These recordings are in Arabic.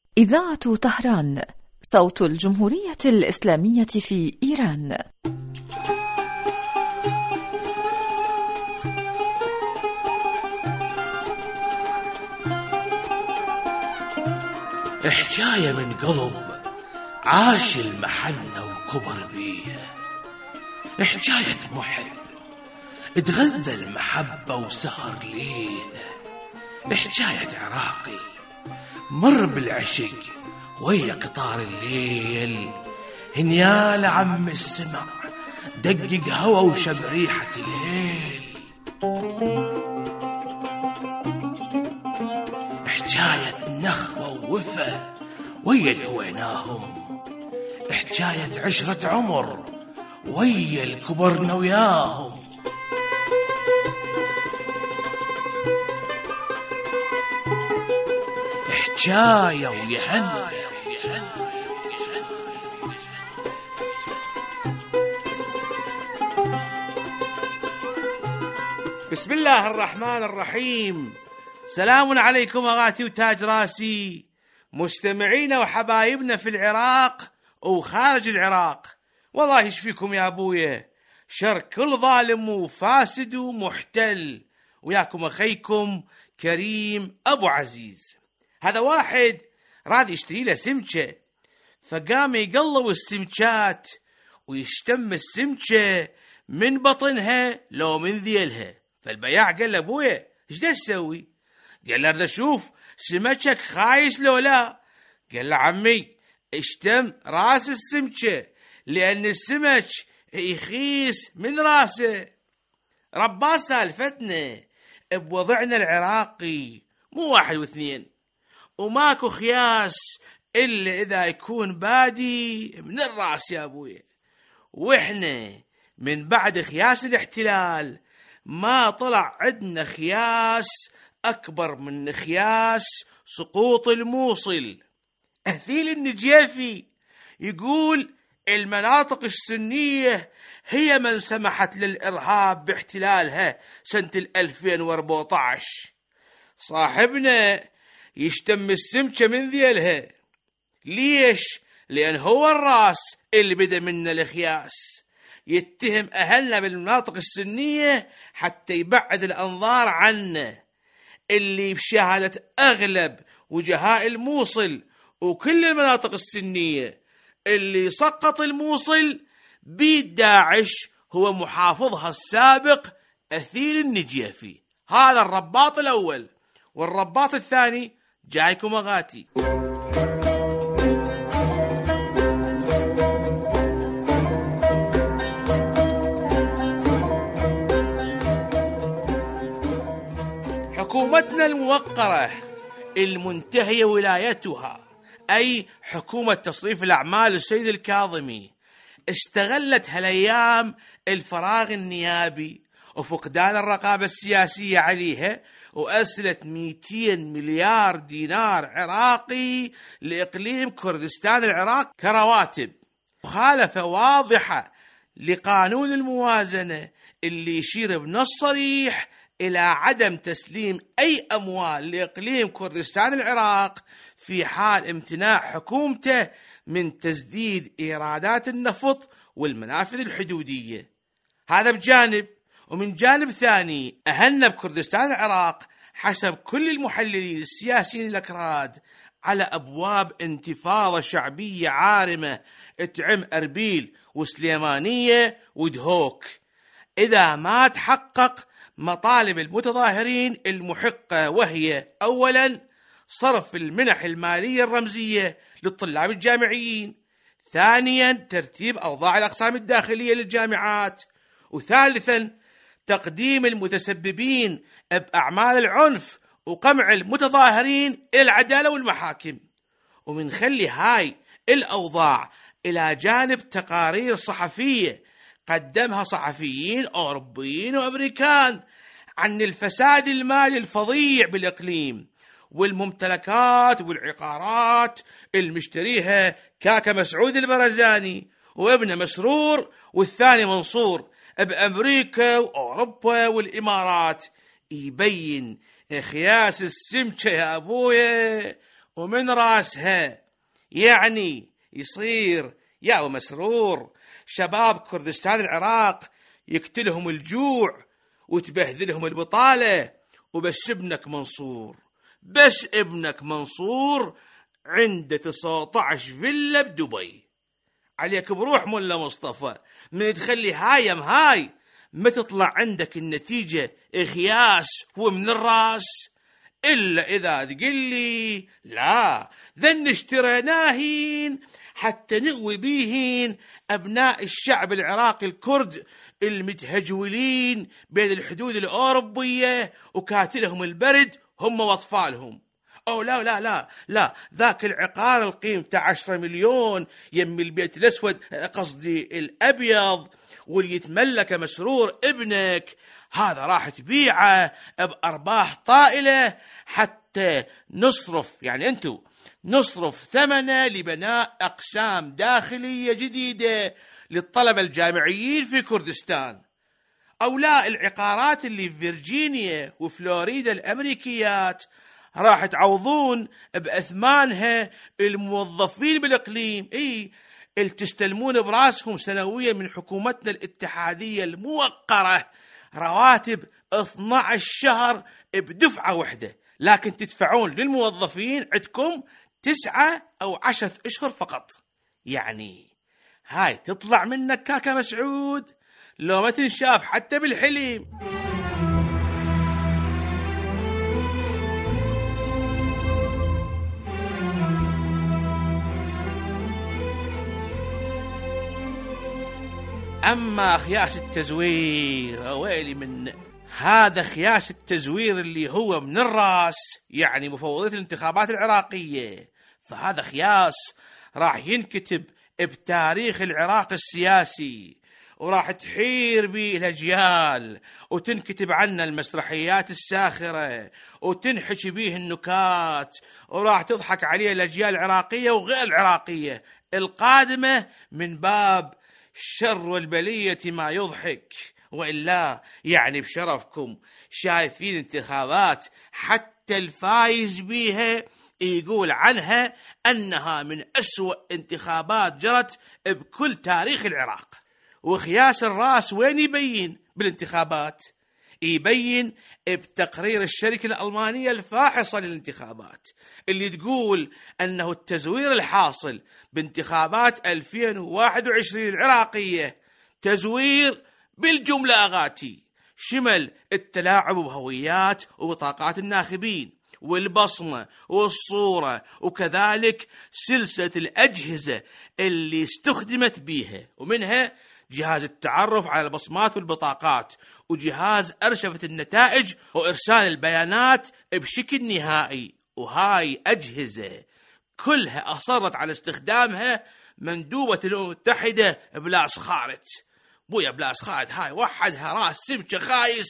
إذاعة طهران، صوت الجمهورية الإسلامية في إيران. حكاية من قلب عاش المحنة وكبر بيها، حكاية محب اتغذى المحبة وسهر ليها، حكاية عراقي مر بالعشق ويا قطار الليل، هنيال عم السمع دقق هوا وشم ريحة الهيل. حكاية نخوة ووفا ويا الهويناهم، حكاية عشرة عمر ويا الكبرنا وياهم. حكاية ويهنى. بسم الله الرحمن الرحيم. سلام عليكم أغاتي وتاج راسي، مستمعينا وحبايبنا في العراق وخارج العراق. والله يشفيكم يا أبويا شر كل ظالم وفاسد ومحتل، وياكم أخيكم كريم أبو عزيز. هذا واحد راد يشتري له سمكة، فقام يقلب السمكات ويشتم السمكة من بطنها لو من ذيلها. فالبياع قال له أبويا ايش دا تسوي؟ قال له اريد اشوف سمكك خايس لو لا. قال له عمي اشتم راس السمكة لأن السمك يخيس من راسه. ربا سالفتنا بوضعنا العراقي مو واحد واثنين، وماكو خياس إلا إذا يكون بادي من الراس يا أبويا. وإحنا من بعد خياس الاحتلال ما طلع عندنا خياس أكبر من خياس سقوط الموصل. أثيل النجيفي يقول المناطق السنية هي من سمحت للإرهاب باحتلالها سنة 2014. صاحبنا يشتم السمكة من ذيلها. ليش؟ لأن هو الراس اللي بدأ منا الخياس. يتهم أهلنا بالمناطق السنية حتى يبعد الأنظار عنا، اللي بشهادة أغلب وجهاء الموصل وكل المناطق السنية اللي سقط الموصل بيد داعش هو محافظها السابق أثيل النجيفي. هذا الرباط الأول، والرباط الثاني جايكم أغاتي. حكومتنا الموقرة المنتهية ولايتها، أي حكومة تصريف الأعمال السيد الكاظمي، استغلت هالأيام الفراغ النيابي وفقدان الرقابة السياسية عليها، وأرسلت 200 مليار دينار عراقي لإقليم كردستان العراق كرواتب، مخالفة واضحة لقانون الموازنة اللي يشير بنص صريح إلى عدم تسليم أي أموال لإقليم كردستان العراق في حال امتناع حكومته من تسديد إيرادات النفط والمنافذ الحدودية. هذا بجانب، ومن جانب ثاني أهلنا بكردستان العراق حسب كل المحللين السياسيين الأكراد على أبواب انتفاضة شعبية عارمة تعم أربيل وسليمانية ودهوك إذا ما تحقق مطالب المتظاهرين المحقة، وهي أولا صرف المنح المالية الرمزية للطلاب الجامعيين، ثانيا ترتيب أوضاع الأقسام الداخلية للجامعات، وثالثا تقديم المتسببين بأعمال العنف وقمع المتظاهرين إلى العدالة والمحاكم. ومن خلي هاي الأوضاع إلى جانب تقارير صحفية قدمها صحفيين أوروبيين وأمريكان عن الفساد المالي الفظيع بالإقليم والممتلكات والعقارات المشتريها كاكا مسعود البرزاني وابنه مسرور والثاني منصور بأمريكا وأوروبا والإمارات، يبين خياس السمكة يا أبويا ومن راسها. يعني يصير يا أبو مسرور شباب كردستان العراق يقتلهم الجوع وتبهذلهم البطالة، وبس ابنك منصور عنده 19 فيلا بدبي. عليك بروح ملا مصطفى، من تخلي هاي ما تطلع عندك النتيجة إخياس ومن الراس، إلا إذا تقول لي لا ذن اشتريناهين حتى نغوي بيهن أبناء الشعب العراقي الكرد المتهجولين بين الحدود الأوروبية وكاتلهم البرد هم وأطفالهم. أو لا لا لا لا، ذاك العقار القيمة 10 مليون يم البيت الأسود، قصدي الأبيض، واللي يتملك مسرور ابنك، هذا راح تبيعه بأرباح طائلة حتى نصرف ثمنه لبناء أقسام داخلية جديدة للطلبة الجامعيين في كردستان. أو لا، العقارات اللي في فيرجينيا وفلوريدا الأمريكيات راح تعوضون بأثمانها الموظفين بالإقليم، اللي تستلمون براسهم سنويا من حكومتنا الاتحادية الموقرة رواتب 12 شهر بدفعة واحدة، لكن تدفعون للموظفين عندكم 9 أو 10 أشهر فقط. يعني هاي تطلع منك كاكا مسعود لو ما تنشاف حتى بالحلم. أما خياس التزوير، ويلي من هذا خياس التزوير اللي هو من الراس، يعني مفوضية الانتخابات العراقية، فهذا خياس راح ينكتب بتاريخ العراق السياسي، وراح تحير به الأجيال، وتنكتب عنه المسرحيات الساخرة، وتنحكي به النكات، وراح تضحك عليه الأجيال العراقية وغير العراقية القادمة من باب الشر والبلية ما يضحك. وإلا يعني بشرفكم شايفين انتخابات حتى الفايز بيها يقول عنها أنها من أسوأ انتخابات جرت بكل تاريخ العراق. وخياس الراس وين يبين بالانتخابات؟ يبين بتقرير الشركة الألمانية الفاحصة للانتخابات اللي تقول أنه التزوير الحاصل بانتخابات 2021 العراقية تزوير بالجملة أغاتي، شمل التلاعب بهويات وبطاقات الناخبين والبصمة والصورة، وكذلك سلسلة الأجهزة اللي استخدمت بيها، ومنها جهاز التعرف على البصمات والبطاقات، وجهاز أرشفة النتائج وإرسال البيانات بشكل نهائي. وهاي أجهزة كلها أصرت على استخدامها مندوبة الأمم المتحدة بلاس خالد. بويا بلاس خالد هاي وحدها راس سمكة خايس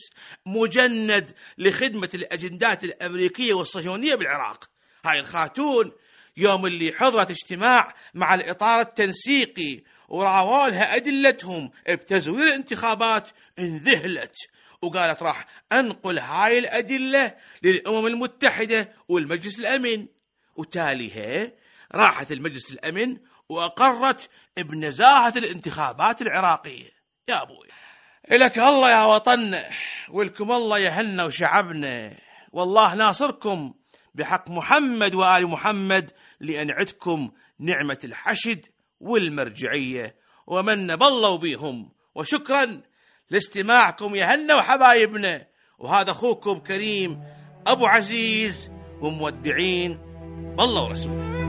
مجند لخدمة الأجندات الأمريكية والصهيونية بالعراق. هاي الخاتون يوم اللي حضرت اجتماع مع الإطار التنسيقي وراولها أدلتهم بتزوير الانتخابات انذهلت، وقالت راح أنقل هاي الأدلة للأمم المتحدة والمجلس الأمن. وتاليها راحت المجلس الأمن وأقرت بنزاهة الانتخابات العراقية. يا أبوي إلك الله يا وطن، ولكم الله يهنا وشعبنا، والله ناصركم بحق محمد وآل محمد، لأن عدكم نعمة الحشد والمرجعية، ومن بالله بيهم. وشكرا لاستماعكم يهنا وحبايبنا، وهذا أخوكم كريم أبو عزيز، ومودعين بالله ورسوله.